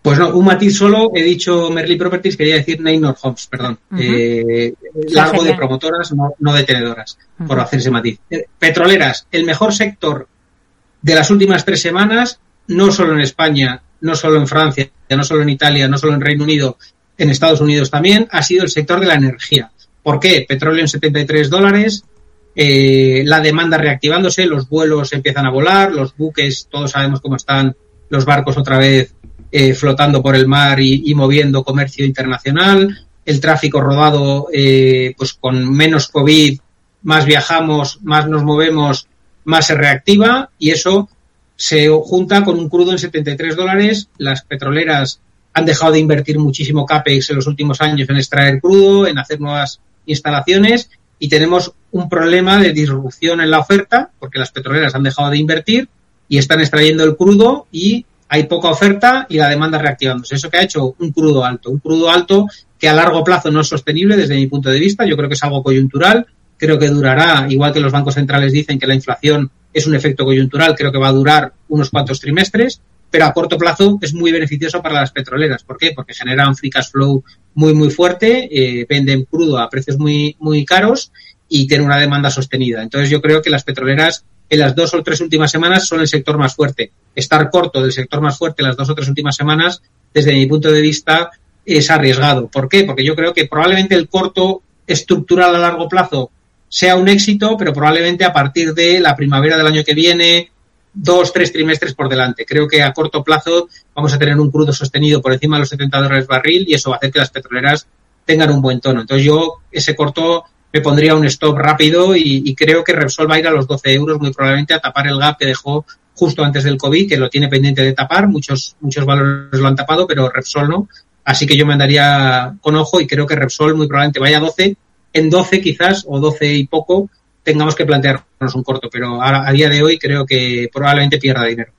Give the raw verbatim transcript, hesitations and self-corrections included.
Pues no, un matiz solo, he dicho Merlin Properties, quería decir Neynor Homes, perdón. Uh-huh. Eh, largo de promotoras, no, no de tenedoras, uh-huh. por hacer ese matiz. Eh, petroleras, el mejor sector de las últimas tres semanas, no solo en España, no solo en Francia, no solo en Italia, no solo en Reino Unido, en Estados Unidos también, ha sido el sector de la energía. ¿Por qué? Petróleo en setenta y tres dólares, eh, la demanda reactivándose, los vuelos empiezan a volar, los buques, todos sabemos cómo están los barcos otra vez eh, flotando por el mar y, y moviendo comercio internacional, el tráfico rodado, eh, pues con menos COVID, más viajamos, más nos movemos, más se reactiva, y eso se junta con un crudo en setenta y tres dólares. Las petroleras han dejado de invertir muchísimo CAPEX en los últimos años en extraer crudo, en hacer nuevas instalaciones, y tenemos un problema de disrupción en la oferta, porque las petroleras han dejado de invertir y están extrayendo el crudo y hay poca oferta y la demanda reactivándose. Eso que ha hecho un crudo alto, un crudo alto que a largo plazo no es sostenible desde mi punto de vista. Yo creo que es algo coyuntural, creo que durará, igual que los bancos centrales dicen que la inflación es un efecto coyuntural, creo que va a durar unos cuantos trimestres, pero a corto plazo es muy beneficioso para las petroleras. ¿Por qué? Porque generan free cash flow muy, muy fuerte, eh, venden crudo a precios muy, muy caros y tienen una demanda sostenida. Entonces yo creo que las petroleras en las dos o tres últimas semanas son el sector más fuerte. Estar corto del sector más fuerte las dos o tres últimas semanas, desde mi punto de vista, es arriesgado. ¿Por qué? Porque yo creo que probablemente el corto estructural a largo plazo sea un éxito, pero probablemente a partir de la primavera del año que viene, dos, tres trimestres por delante. Creo que a corto plazo vamos a tener un crudo sostenido por encima de los setenta dólares barril y eso va a hacer que las petroleras tengan un buen tono. Entonces yo ese corto me pondría un stop rápido y, y creo que Repsol va a ir a los doce euros muy probablemente a tapar el gap que dejó justo antes del COVID, que lo tiene pendiente de tapar. Muchos, muchos valores lo han tapado, pero Repsol no. Así que yo me andaría con ojo y creo que Repsol muy probablemente vaya a doce. En doce quizás, o doce y poco, tengamos que plantearnos un corto, pero a, a día de hoy creo que probablemente pierda dinero.